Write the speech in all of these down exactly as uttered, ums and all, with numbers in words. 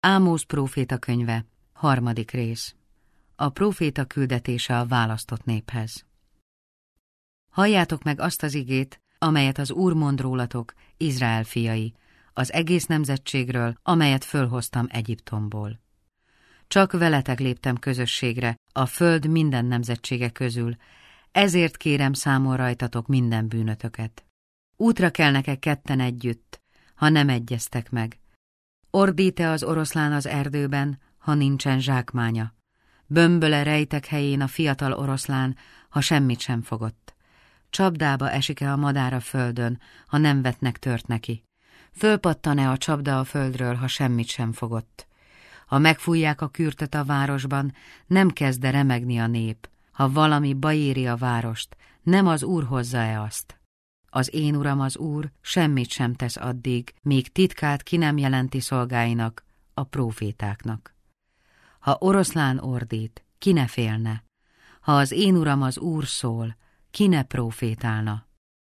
Ámós próféta könyve, harmadik rész. A próféta küldetése a választott néphez. Halljátok meg azt az igét, amelyet az Úr mond rólatok, Izrael fiai, az egész nemzetségről, amelyet fölhoztam Egyiptomból. Csak veletek léptem közösségre, a föld minden nemzetsége közül, ezért kérem számon rajtatok minden bűnötöket. Útra kelnek-e ketten együtt, ha nem egyeztek meg? Ordít-e az oroszlán az erdőben, ha nincsen zsákmánya? Bömböle rejtek helyén a fiatal oroszlán, ha semmit sem fogott? Csapdába esik-e a madár a földön, ha nem vetnek tört neki? Fölpattan-e a csapda a földről, ha semmit sem fogott? Ha megfújják a kürtöt a városban, nem kezd-e remegni a nép? Ha valami baj éri a várost, nem az Úr hozza-e azt? Az én uram az Úr semmit sem tesz addig, míg titkát ki nem jelenti szolgáinak, a prófétáknak. Ha oroszlán ordít, ki ne félne? Ha az én uram az Úr szól, ki ne prófétálna?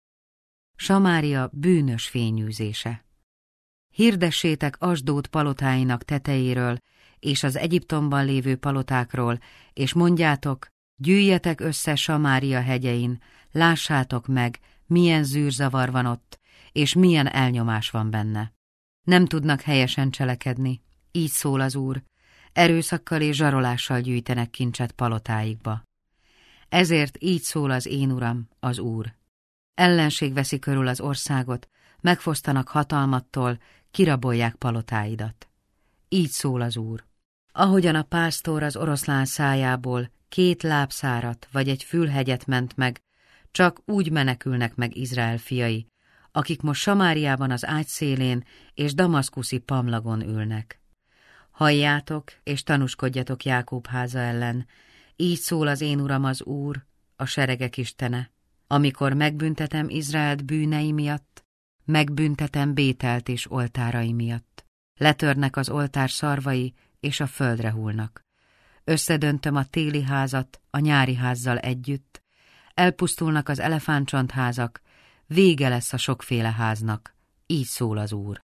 Samária bűnös fényűzése. Hirdessétek Asdód palotáinak tetejéről, és az Egyiptomban lévő palotákról, és mondjátok, gyűjjetek össze Samária hegyein, lássátok meg, milyen zűrzavar van ott, és milyen elnyomás van benne. Nem tudnak helyesen cselekedni, így szól az Úr, erőszakkal és zsarolással gyűjtenek kincset palotáikba. Ezért így szól az én uram, az Úr. Ellenség veszi körül az országot, megfosztanak hatalmattól, kirabolják palotáidat. Így szól az Úr. Ahogyan a pásztor az oroszlán szájából két lábszárat vagy egy fülhegyet ment meg, csak úgy menekülnek meg Izrael fiai, akik most Samáriában az ágy szélén és damaszkuszi pamlagon ülnek. Halljátok és tanúskodjatok Jákob háza ellen, így szól az én uram az Úr, a seregek istene, amikor megbüntetem Izraelt bűnei miatt, megbüntetem Bételt és oltárai miatt. Letörnek az oltár szarvai, és a földre hullnak. Összedöntöm a téli házat a nyári házzal együtt, elpusztulnak az elefántcsontházak, vége lesz a sokféle háznak, így szól az Úr.